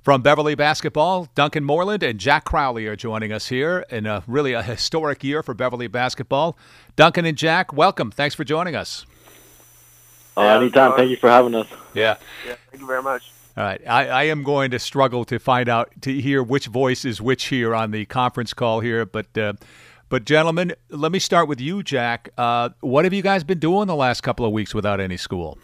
From Beverly basketball, Duncan Moreland and Jack Crowley are joining us here in really a historic year for Beverly basketball. Duncan and Jack, welcome. Thanks for joining us. Anytime. Thank you for having us. Yeah. Yeah, thank you very much. All right. I am going to struggle to find out, to hear which voice is which here on the conference call here. But gentlemen, let me start with you, Jack. What have you guys been doing the last couple of weeks without any school?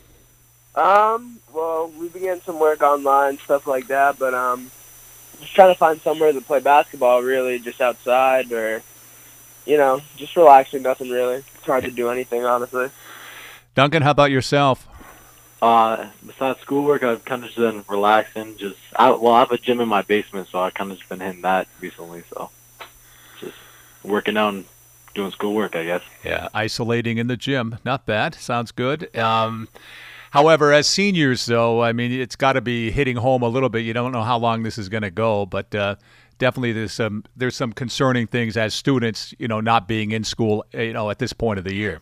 Well, we began some work online, stuff like that, but just trying to find somewhere to play basketball, really, just outside or, just relaxing, nothing really. It's hard to do anything, honestly. Duncan, how about yourself? Besides schoolwork, I've kind of just been relaxing. I have a gym in my basement, so I kind of just been hitting that recently. So, just working out and doing schoolwork, I guess. Yeah, isolating in the gym. Not bad. Sounds good. However, as seniors, though, I mean, it's got to be hitting home a little bit. You don't know how long this is going to go, but definitely there's some concerning things as students, not being in school, at this point of the year.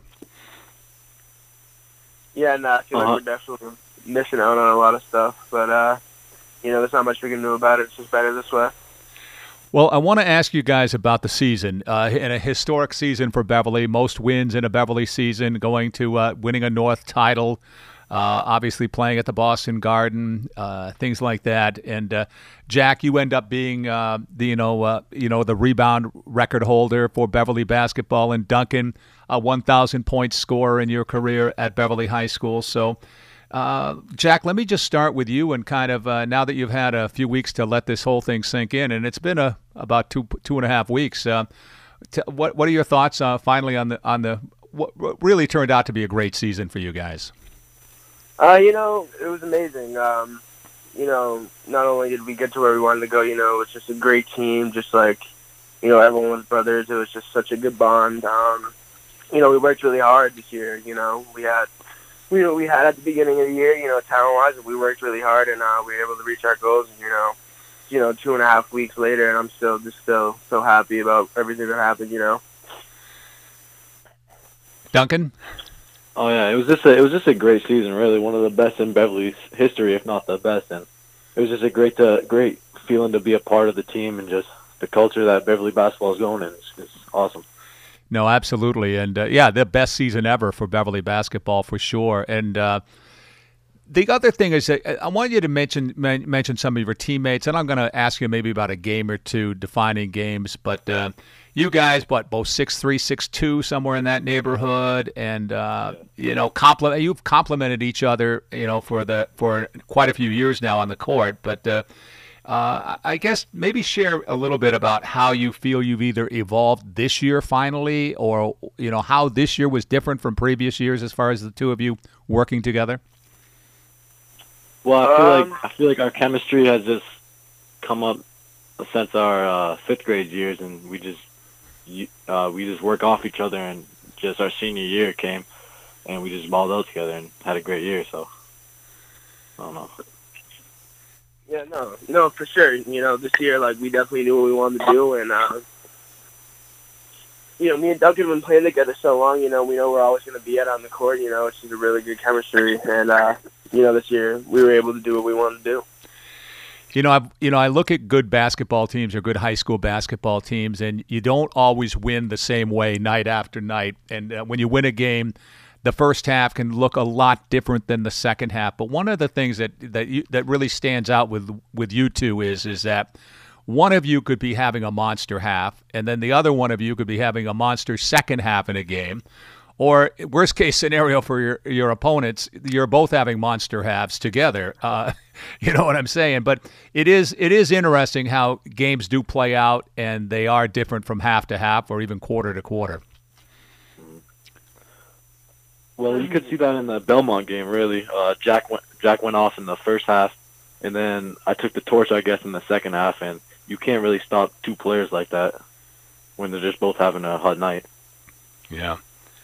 Yeah, no, I feel like we're definitely missing out on a lot of stuff, but, there's not much we can do about it. It's just better this way. Well, I want to ask you guys about the season. In a historic season for Beverly, most wins in a Beverly season, going to winning a North title, obviously playing at the Boston Garden, things like that. And Jack, you end up being the rebound record holder for Beverly basketball, and Duncan, a 1,000 point scorer in your career at Beverly High School. So, Jack, let me just start with you, and kind of now that you've had a few weeks to let this whole thing sink in, and it's been about two and a half weeks. What are your thoughts finally on the what really turned out to be a great season for you guys? It was amazing. Not only did we get to where we wanted to go, it was just a great team, just like, everyone was brothers. It was just such a good bond. We worked really hard this year. We had at the beginning of the year, talent-wise, we worked really hard, and we were able to reach our goals. And, 2.5 weeks later, and I'm still so happy about everything that happened. Duncan? Oh yeah, it was just a great season. Really, one of the best in Beverly's history, if not the best. And it was just a great feeling to be a part of the team, and just the culture that Beverly basketball is going in. It's awesome. No, absolutely. And, the best season ever for Beverly basketball for sure. And the other thing is that I want you to mention some of your teammates, and I'm going to ask you maybe about a game or two defining games. But you guys, both 6'3", 6'2", somewhere in that neighborhood, and, you've complimented each other, for quite a few years now on the court. But I guess maybe share a little bit about how you feel you've either evolved this year finally, or how this year was different from previous years as far as the two of you working together. Well, I feel like our chemistry has just come up since our fifth grade years, and we just work off each other, and just our senior year came, and we just balled out together and had a great year. So I don't know. Yeah, no, for sure. This year, we definitely knew what we wanted to do, and me and Duncan have been playing together so long. We know we're always going to be on the court. It's just a really good chemistry, and this year we were able to do what we wanted to do. I look at good basketball teams or good high school basketball teams, and you don't always win the same way night after night. And when you win a game, the first half can look a lot different than the second half. But one of the things that really stands out with you two is that one of you could be having a monster half, and then the other one of you could be having a monster second half in a game. Or worst case scenario for your opponents, you're both having monster halves together. You know what I'm saying? But it is interesting how games do play out, and they are different from half to half or even quarter to quarter. Well, you could see that in the Belmont game, really. Jack went off in the first half, and then I took the torch, I guess, in the second half, and you can't really stop two players like that when they're just both having a hot night. Yeah.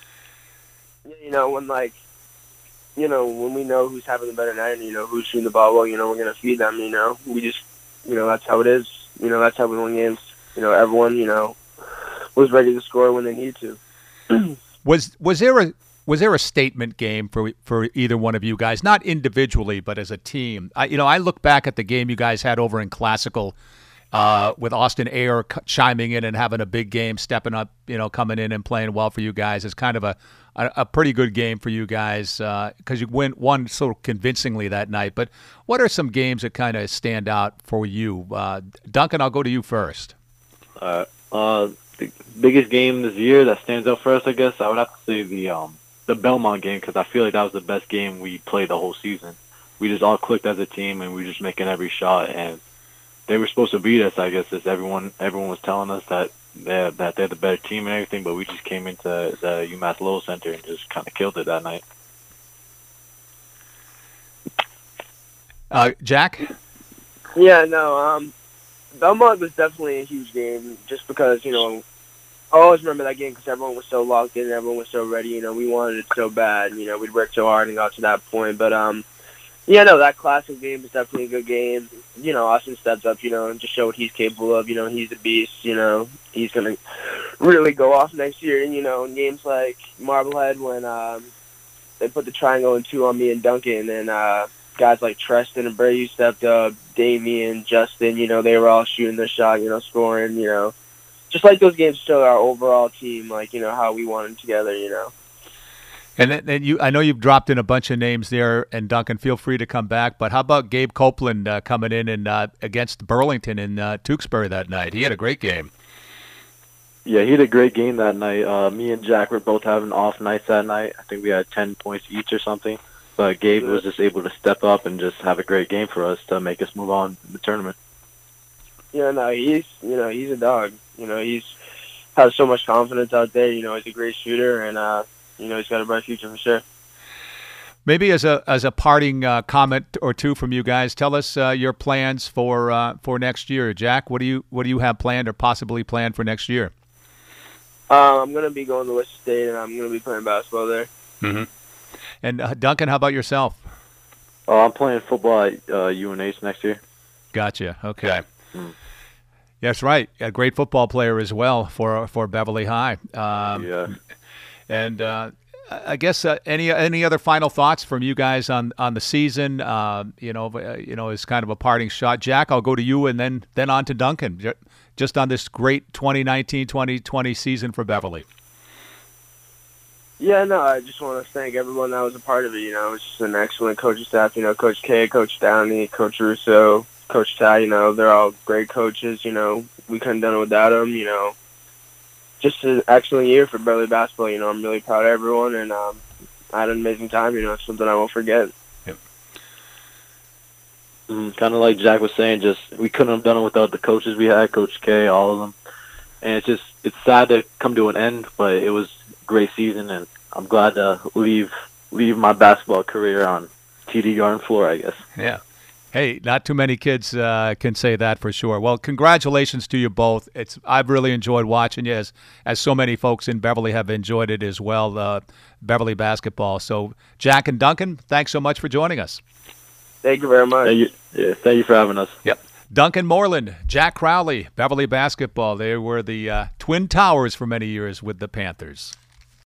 When we know who's having the better night and, who's shooting the ball well, we're going to feed them, We just, that's how it is. That's how we win games. Everyone, was ready to score when they needed to. Was there was there a statement game for either one of you guys, not individually but as a team? I look back at the game you guys had over in Classical with Austin Ayer chiming in and having a big game, stepping up, coming in and playing well for you guys. It's kind of a pretty good game for you guys because you won so convincingly that night. But what are some games that kind of stand out for you? Duncan, I'll go to you first. The biggest game this year that stands out for us, I guess, I would have to say the Belmont game, because I feel like that was the best game we played the whole season. We just all clicked as a team, and we were just making every shot. And they were supposed to beat us, I guess, as everyone was telling us that they're the better team and everything. But we just came into the UMass Lowell Center and just kind of killed it that night. Jack? Yeah, no. Belmont was definitely a huge game, just because I always remember that game because everyone was so locked in, everyone was so ready. We wanted it so bad. We'd worked so hard and got to that point. But that Classic game is definitely a good game. Austin steps up, and just show what he's capable of. He's a beast. He's gonna really go off next year. And in games like Marblehead, when they put the triangle and 2 on me and Duncan, and guys like Treston and Bray stepped up, Damian, Justin, they were all shooting their shot, scoring, just like those games show our overall team, how we want it together, And then I know you've dropped in a bunch of names there, and Duncan, feel free to come back. But how about Gabe Copeland coming in and against Burlington in Tewksbury that night? He had a great game. Yeah, he had a great game that night. Me and Jack were both having off nights that night. I think we had 10 points each or something. But Gabe was just able to step up and just have a great game for us to make us move on in the tournament. Yeah, no, he's a dog. He's has so much confidence out there. He's a great shooter, and he's got a bright future for sure. Maybe as a parting comment or two from you guys, tell us your plans for next year. Jack, what do you have planned or possibly planned for next year? I'm gonna be going to Worcester State, and I'm gonna be playing basketball there. Mm-hmm. And Duncan, how about yourself? I'm playing football at UNH next year. Gotcha. Okay. That's right. A great football player as well for Beverly High. Yeah. And I guess any other final thoughts from you guys on the season? As kind of a parting shot. Jack, I'll go to you, and then on to Duncan. Just on this great 2019-2020 season for Beverly. Yeah, no, I just want to thank everyone that was a part of it. It's just an excellent coaching staff. Coach K, Coach Downey, Coach Russo, Coach Ty, they're all great coaches. We couldn't have done it without them. Just an excellent year for Beverly basketball. I'm really proud of everyone, and I had an amazing time. It's something I won't forget. Yep. Kind of like Jack was saying, just we couldn't have done it without the coaches we had, Coach K, all of them. And it's sad to come to an end, but it was a great season, and I'm glad to leave my basketball career on TD Garden floor, I guess. Yeah. Hey, not too many kids can say that for sure. Well, congratulations to you both. I've really enjoyed watching you, as so many folks in Beverly have enjoyed it as well, Beverly basketball. So, Jack and Duncan, thanks so much for joining us. Thank you very much. Thank you for having us. Yep. Duncan Moreland, Jack Crowley, Beverly basketball. They were the Twin Towers for many years with the Panthers.